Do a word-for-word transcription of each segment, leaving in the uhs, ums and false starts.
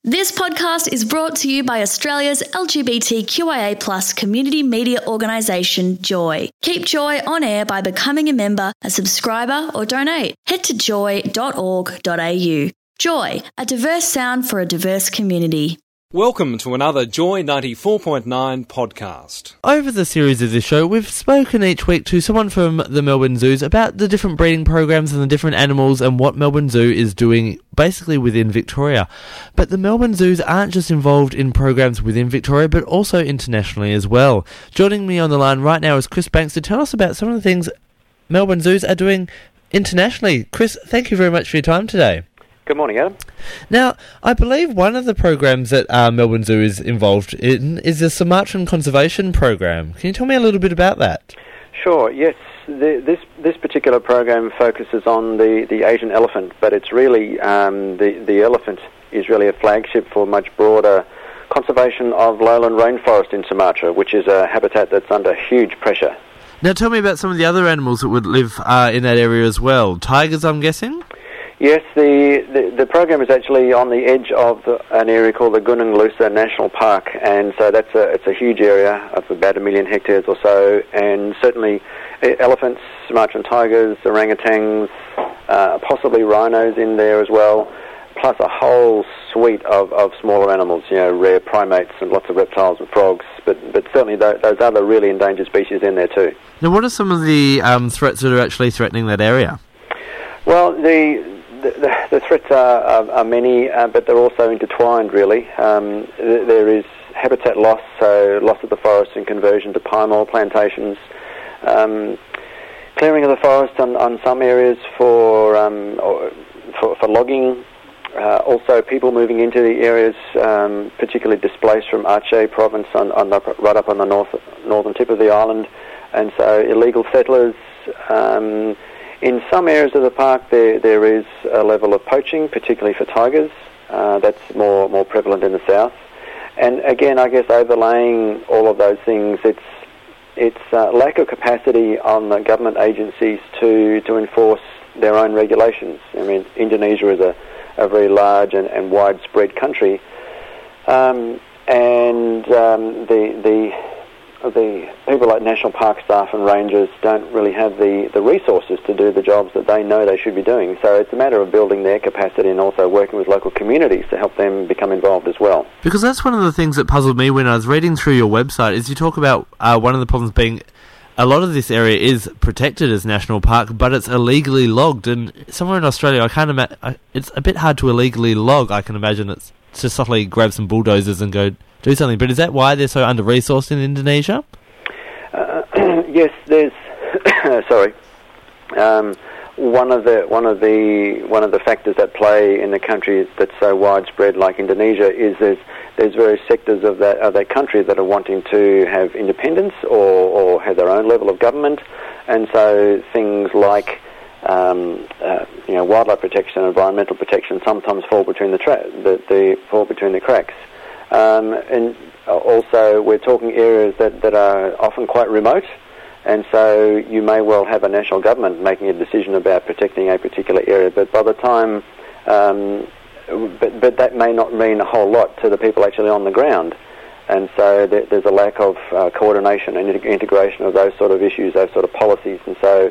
This podcast is brought to you by Australia's L G B T Q I A plus community media organisation, Joy. Keep Joy on air by becoming a member, a subscriber or donate. Head to joy dot org dot a u. Joy, a diverse sound for a diverse community. Welcome to another Joy ninety-four point nine podcast. Over the series of this show, we've spoken each week to someone from the Melbourne Zoos about the different breeding programs and the different animals and what Melbourne Zoo is doing basically within Victoria. But the Melbourne Zoos aren't just involved in programs within Victoria, but also internationally as well. Joining me on the line right now is Chris Banks to tell us about some of the things Melbourne Zoos are doing internationally. Chris, thank you very much for your time today. Good morning, Adam. Now, I believe one of the programs that uh, Melbourne Zoo is involved in is the Sumatran Conservation Program. Can you tell me a little bit about that? Sure, yes. The, this this particular program focuses on the, the Asian elephant, but it's really, um, the, the elephant is really a flagship for much broader conservation of lowland rainforest in Sumatra, which is a habitat that's under huge pressure. Now, tell me about some of the other animals that would live uh, in that area as well. Tigers, I'm guessing? Yes, the, the, the program is actually on the edge of the, an area called the Gunung Lusa National Park, and so that's a it's a huge area of about a million hectares or so, and certainly elephants, Sumatran tigers, orangutans, uh, possibly rhinos in there as well, plus a whole suite of, of smaller animals, you know, rare primates and lots of reptiles and frogs, but but certainly th- those other really endangered species in there too. Now, what are some of the um, threats that are actually threatening that area? Well, the The, the, the threats are, are, are many, uh, but they're also intertwined, really. Um, th- there is habitat loss, so loss of the forest and conversion to pine oil plantations, um, clearing of the forest on, on some areas for, um, or for, for logging, uh, also people moving into the areas, um, particularly displaced from Aceh province on, on the, right up on the north northern tip of the island, and so illegal settlers. Um, In some areas of the park, there there is a level of poaching, particularly for tigers. Uh, that's more more prevalent in the south. And again, I guess overlaying all of those things, it's it's uh, lack of capacity on the government agencies to, to enforce their own regulations. I mean, Indonesia is a, a very large and, and widespread country, um, and um, the the the people like national park staff and rangers don't really have the, the resources to do the jobs that they know they should be doing. So it's a matter of building their capacity and also working with local communities to help them become involved as well. Because that's one of the things that puzzled me when I was reading through your website, is you talk about uh, one of the problems being a lot of this area is protected as national park, but it's illegally logged. And somewhere in Australia, I can't imagine, it's a bit hard to illegally log. I can imagine it's to subtly grab some bulldozers and go do something. But is that why they're so under-resourced in Indonesia? Uh, yes, there's sorry. Um, one of the one of the one of the factors at play in the country that's so widespread, like Indonesia, is there's there's various sectors of that of that country that are wanting to have independence or, or have their own level of government, and so things like um, uh, you know wildlife protection, environmental protection, sometimes fall between the tra- the, the fall between the cracks. Um, and also, we're talking areas that, that are often quite remote, and so you may well have a national government making a decision about protecting a particular area, but by the time, um, but, but that may not mean a whole lot to the people actually on the ground, and so there, there's a lack of uh, coordination and integration of those sort of issues, those sort of policies, and so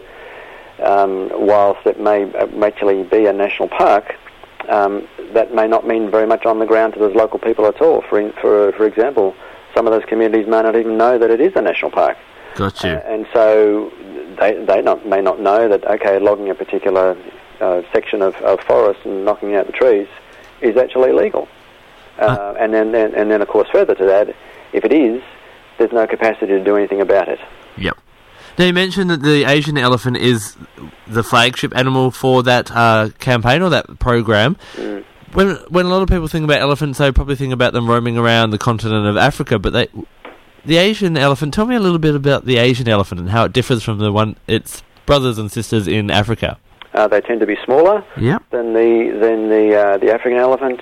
um, whilst it may actually be a national park, Um, that may not mean very much on the ground to those local people at all. For for for example, some of those communities may not even know that it is a national park. Got you. Uh, and so they they not, may not know that, okay, logging a particular uh, section of, of forest and knocking out the trees is actually illegal. Uh, uh. And then, then and then of course further to that, if it is, there's no capacity to do anything about it. Yep. Now, you mentioned that the Asian elephant is the flagship animal for that uh, campaign or that program. Mm. When when a lot of people think about elephants, they probably think about them roaming around the continent of Africa, but they, the Asian elephant, tell me a little bit about the Asian elephant and how it differs from the one its brothers and sisters in Africa. Uh, they tend to be smaller yep. than the than the uh, the African elephant.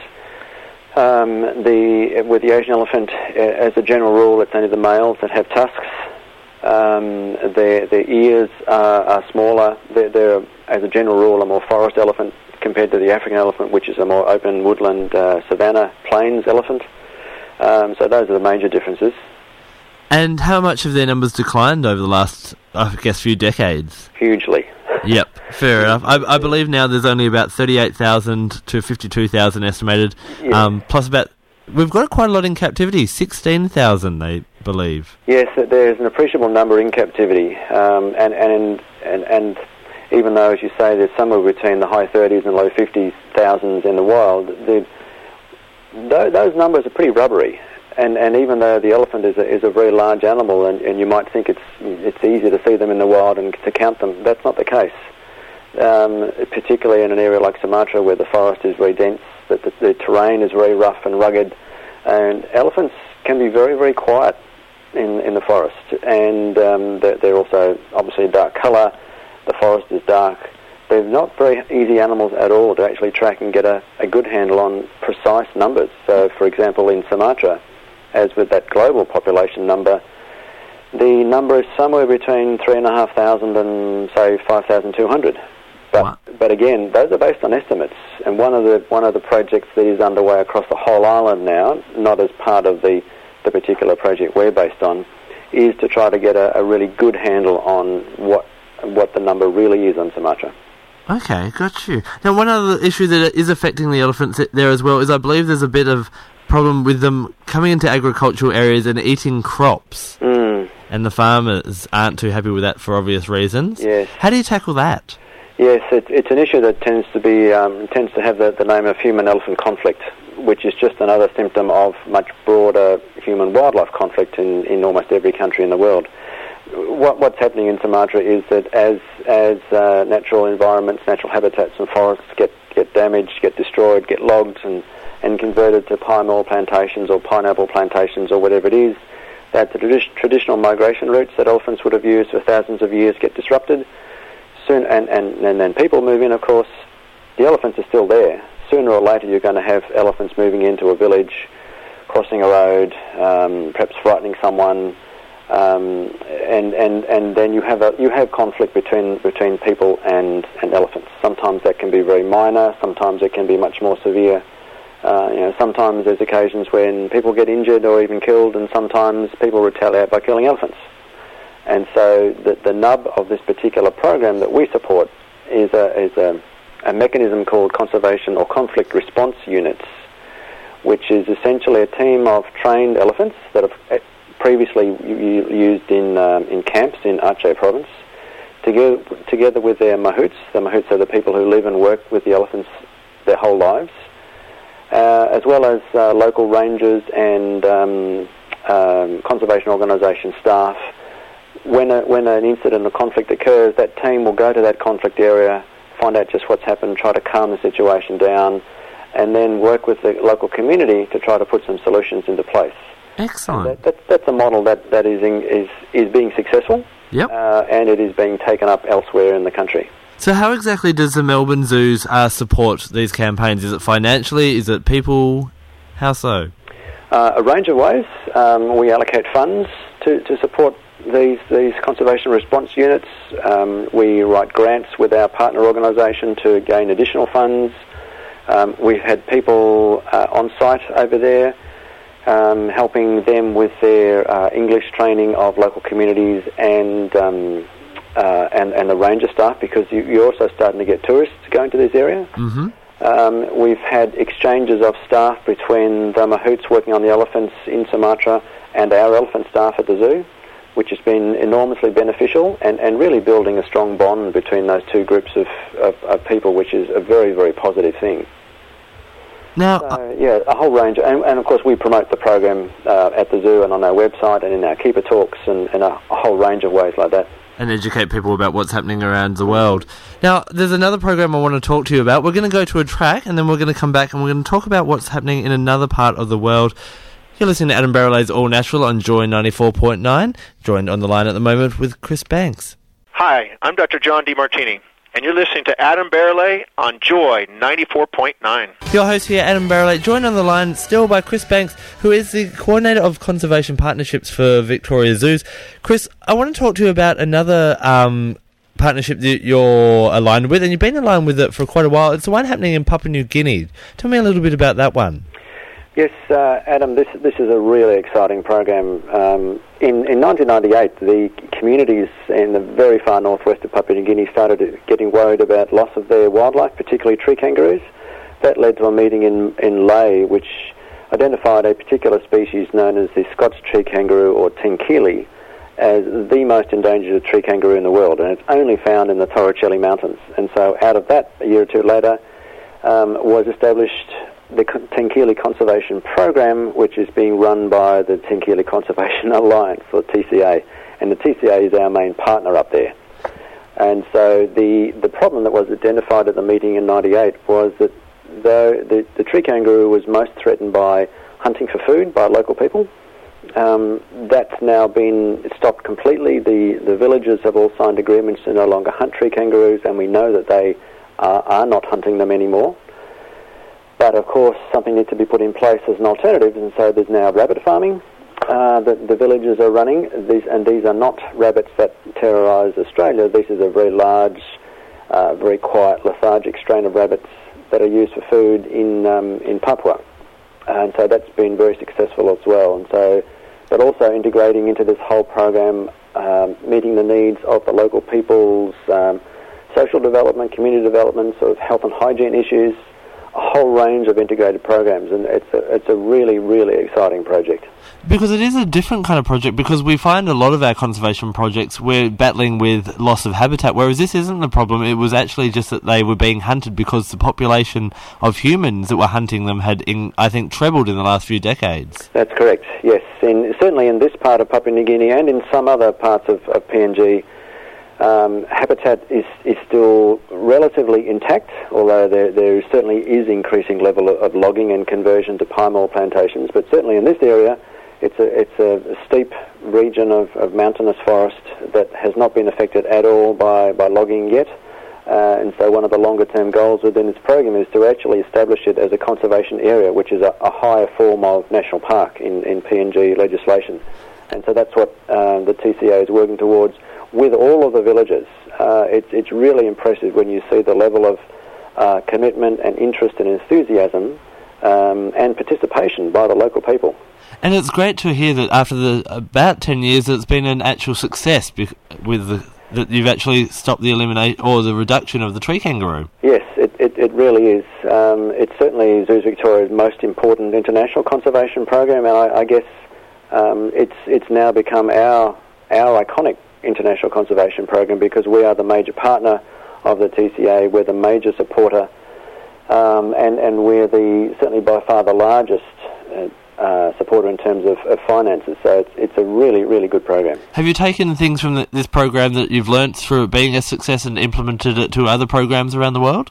Um, the with the Asian elephant, as a general rule, it's only the males that have tusks. Um, their their ears are, are smaller. They're, they're, as a general rule, a more forest elephant, compared to the African elephant, which is a more open woodland uh, savanna plains elephant. Um, so those are the major differences. And how much have their numbers declined over the last, I guess, few decades? Hugely. Yep, fair enough. I, I believe now there's only about thirty-eight thousand to fifty-two thousand estimated, yeah. um, plus about, we've got quite a lot in captivity, sixteen thousand they believe. Yes, there's an appreciable number in captivity, um, and, and, and, and even though, as you say, there's somewhere between the high thirties and low fifty thousands in the wild, the, those numbers are pretty rubbery. And, and even though the elephant is a, is a very large animal, and, and you might think it's it's easy to see them in the wild and to count them, that's not the case. Um, particularly in an area like Sumatra, where the forest is very dense, that the, the terrain is very rough and rugged, and elephants can be very, very quiet in in the forest. And um, they're, they're also obviously a dark colour. The forest is dark. They're not very easy animals at all to actually track and get a, a good handle on precise numbers. So, for example, in Sumatra, as with that global population number, the number is somewhere between three and a half thousand and say five thousand two hundred. But wow. but again, those are based on estimates. And one of the one of the projects that is underway across the whole island now, not as part of the the particular project we're based on, is to try to get a, a really good handle on what what the number really is on Sumatra. Okay, got you. Now, one other issue that is affecting the elephants there as well is I believe there's a bit of problem with them coming into agricultural areas and eating crops. Mm. And the farmers aren't too happy with that for obvious reasons. Yes. How do you tackle that? Yes, it, it's an issue that tends to be um, tends to have the, the name of human-elephant conflict, which is just another symptom of much broader human-wildlife conflict in, in almost every country in the world. What, what's happening in Sumatra is that as as uh, natural environments, natural habitats and forests get, get damaged, get destroyed, get logged and, and converted to palm oil plantations or pineapple plantations or whatever it is, that the tradi- traditional migration routes that elephants would have used for thousands of years get disrupted. Soon, and, and, and then people move in, of course. The elephants are still there. Sooner or later you're going to have elephants moving into a village, crossing a road, um, perhaps frightening someone, um, and, and, and then you have a, you have conflict between between people and, and elephants. Sometimes that can be very minor, sometimes it can be much more severe. Uh, you know, sometimes there's occasions when people get injured or even killed, and sometimes people retaliate by killing elephants. And so the, the nub of this particular program that we support is a, is a, a mechanism called conservation or conflict response units, which is essentially a team of trained elephants that have previously u- used in um, in camps in Aceh province, together, together with their mahouts. The mahouts are the people who live and work with the elephants their whole lives, uh, as well as uh, local rangers and um, um, conservation organisation staff. When a, when an incident or conflict occurs, that team will go to that conflict area, find out just what's happened, try to calm the situation down, and then work with the local community to try to put some solutions into place. Excellent. That, that, that's a model that, that is, in, is is being successful, yep. uh, and it is being taken up elsewhere in the country. So how exactly does the Melbourne Zoos uh, support these campaigns? Is it financially? Is it people? How so? Uh, a range of ways. Um, we allocate funds to, to support these these conservation response units. Um, we write grants with our partner organisation to gain additional funds. Um, we've had people uh, on site over there um, helping them with their uh, English training of local communities and um, uh, and, and the ranger staff, because you, you're also starting to get tourists going to this area. Mm-hmm. Um, we've had exchanges of staff between the mahouts working on the elephants in Sumatra and our elephant staff at the zoo, which has been enormously beneficial and, and really building a strong bond between those two groups of, of, of people, which is a very, very positive thing. Now, so, uh, yeah, a whole range. And, and, of course, we promote the program uh, at the zoo and on our website and in our Keeper Talks and, and a, a whole range of ways like that. And educate people about what's happening around the world. Now, there's another program I want to talk to you about. We're going to go to a track and then we're going to come back and we're going to talk about what's happening in another part of the world. You're listening to Adam Barralay's All Natural on Joy ninety-four point nine. Joined on the line at the moment with Chris Banks. Hi, I'm Doctor John DiMartini, and you're listening to Adam Barralay on Joy ninety-four point nine. Your host here, Adam Barralay, joined on the line still by Chris Banks, who is the Coordinator of Conservation Partnerships for Victoria Zoos. Chris, I want to talk to you about another um, partnership that you're aligned with, and you've been aligned with it for quite a while. It's the one happening in Papua New Guinea. Tell me a little bit about that one. Yes, uh, Adam, this this is a really exciting program. Um, in, in nineteen ninety-eight, the communities in the very far northwest of Papua New Guinea started getting worried about loss of their wildlife, particularly tree kangaroos. That led to a meeting in, in Lae, which identified a particular species known as the Scots tree kangaroo, or Tenkili, as the most endangered tree kangaroo in the world, and it's only found in the Torricelli Mountains. And so out of that, a year or two later, um, was established the Tenkili Conservation Program, which is being run by the Tenkili Conservation Alliance, or T C A, and the T C A is our main partner up there. And so the, the problem that was identified at the meeting in ninety-eight was that though the, the tree kangaroo was most threatened by hunting for food by local people, um, that's now been stopped completely. The, the villagers have all signed agreements to no longer hunt tree kangaroos, and we know that they are, are not hunting them anymore. But of course, something needs to be put in place as an alternative, and so there's now rabbit farming uh, that the villagers are running. These and these are not rabbits that terrorise Australia. This is a very large, uh, very quiet, lethargic strain of rabbits that are used for food in um, in Papua, and so that's been very successful as well. And so, but also integrating into this whole program, um, meeting the needs of the local people's um, social development, community development, sort of health and hygiene issues. A whole range of integrated programs, and it's a, it's a really, really exciting project. Because it is a different kind of project, because we find a lot of our conservation projects, we're battling with loss of habitat, whereas this isn't the problem. It was actually just that they were being hunted because the population of humans that were hunting them had, in, I think, trebled in the last few decades. That's correct, yes. In, certainly in this part of Papua New Guinea and in some other parts of, of P N G, Um, habitat is, is still relatively intact, although there, there certainly is increasing level of, of logging and conversion to pine mall plantations. But certainly in this area, it's a, it's a, a steep region of, of mountainous forest that has not been affected at all by, by logging yet. Uh, and so one of the longer-term goals within this program is to actually establish it as a conservation area, which is a, a higher form of national park in, in P N G legislation. And so that's what uh, the T C A is working towards with all of the villagers. Uh, it's, it's really impressive when you see the level of uh, commitment and interest and enthusiasm um, and participation by the local people. And it's great to hear that after the about ten years, it's been an actual success bec- with the, that you've actually stopped the eliminate or the reduction of the tree kangaroo. Yes, it, it, it really is. Um, it's certainly Zoos Victoria's most important international conservation program, and I, I guess um, it's it's now become our our iconic international conservation program because we are the major partner of the T C A. We're the major supporter, um, and and we're the certainly by far the largest uh, uh, supporter in terms of, of finances. So it's it's a really really good program. Have you taken things from the, this program that you've learnt through it being a success and implemented it to other programs around the world?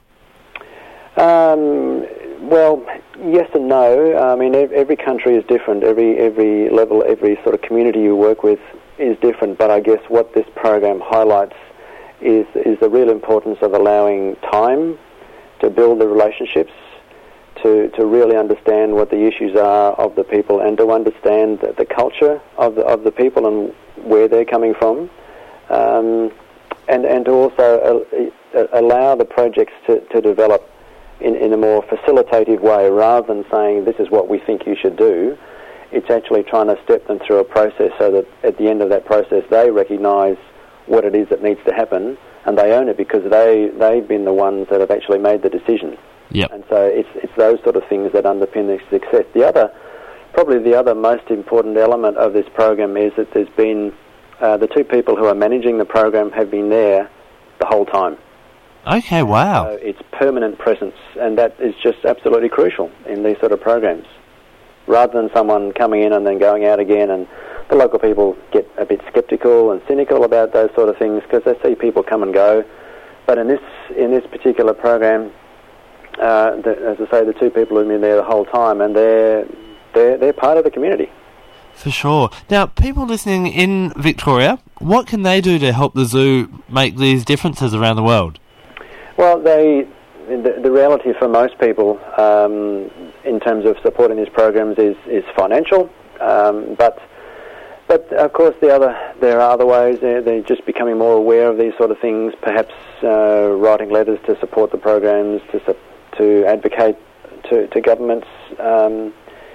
Um, well, yes and no. I mean, every country is different. Every every level, every sort of community you work with is different, but I guess what this program highlights is is the real importance of allowing time to build the relationships, to to really understand what the issues are of the people, and to understand the, the culture of the of the people and where they're coming from, um, and and to also uh, allow the projects to, to develop in, in a more facilitative way, rather than saying this is what we think you should do. It's actually trying to step them through a process so that at the end of that process they recognise what it is that needs to happen and they own it because they, they've been the ones that have actually made the decision. Yep. And so it's it's those sort of things that underpin the success. The other, probably the other most important element of this program is that there's been, uh, the two people who are managing the program have been there the whole time. Okay, wow. So it's permanent presence, and that is just absolutely crucial in these sort of programs. Rather than someone coming in and then going out again, and the local people get a bit sceptical and cynical about those sort of things because they see people come and go. But in this in this particular program, uh, the, as I say, the two people have been there the whole time, and they're they're they're part of the community. For sure. Now, people listening in Victoria, what can they do to help the zoo make these differences around the world? Well, they. The, the reality for most people um, in terms of supporting these programs is, is financial, um, but but of course, the other there are other ways. They're, they're just becoming more aware of these sort of things. Perhaps uh, writing letters to support the programs, to su- to advocate to, to governments. Um,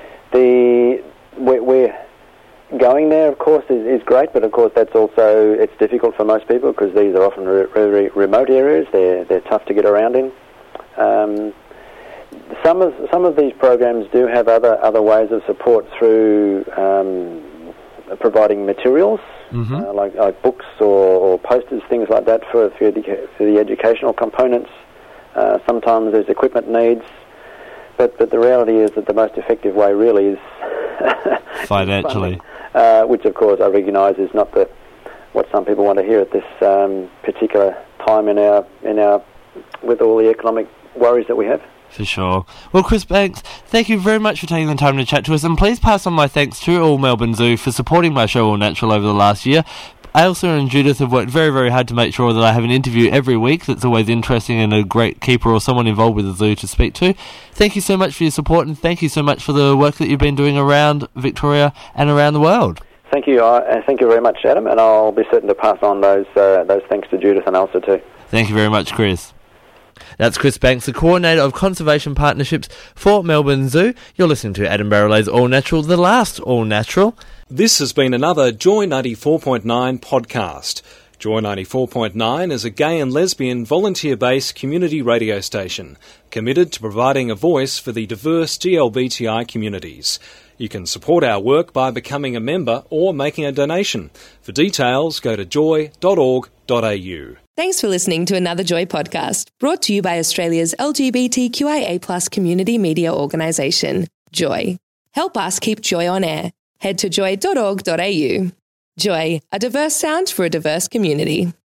the we're, we're going there, of course, is, is great, but of course that's also it's difficult for most people because these are often re- very remote areas. They're they're tough to get around in. Um, some of some of these programs do have other other ways of support through um, providing materials, mm-hmm. uh, like, like books or, or posters, things like that for for, educa- for the educational components. Uh, sometimes there's equipment needs, but but the reality is that the most effective way really is financially, uh, which of course I recognise is not the what some people want to hear at this um, particular time in our in our with all the economic worries that we have. For sure. Well, Chris Banks, thank you very much for taking the time to chat to us, and please pass on my thanks to All Melbourne Zoo for supporting my show All Natural over the last year. Ailsa and Judith have worked very, very hard to make sure that I have an interview every week that's always interesting and a great keeper or someone involved with the zoo to speak to. Thank you so much for your support, and thank you so much for the work that you've been doing around Victoria and around the world. Thank you. Uh, thank you very much, Adam, and I'll be certain to pass on those uh, those thanks to Judith and Ailsa too. Thank you very much, Chris. That's Chris Banks, the Coordinator of Conservation Partnerships for Melbourne Zoo. You're listening to Adam Barrelay's All Natural, the last All Natural. This has been another Joy ninety-four point nine podcast. Joy ninety-four point nine is a gay and lesbian volunteer-based community radio station committed to providing a voice for the diverse G L B T I communities. You can support our work by becoming a member or making a donation. For details, go to joy dot org dot a u. Thanks for listening to another Joy podcast, brought to you by Australia's L G B T Q I A plus community media organisation, Joy. Help us keep Joy on air. Head to joy dot org dot a u. Joy, a diverse sound for a diverse community.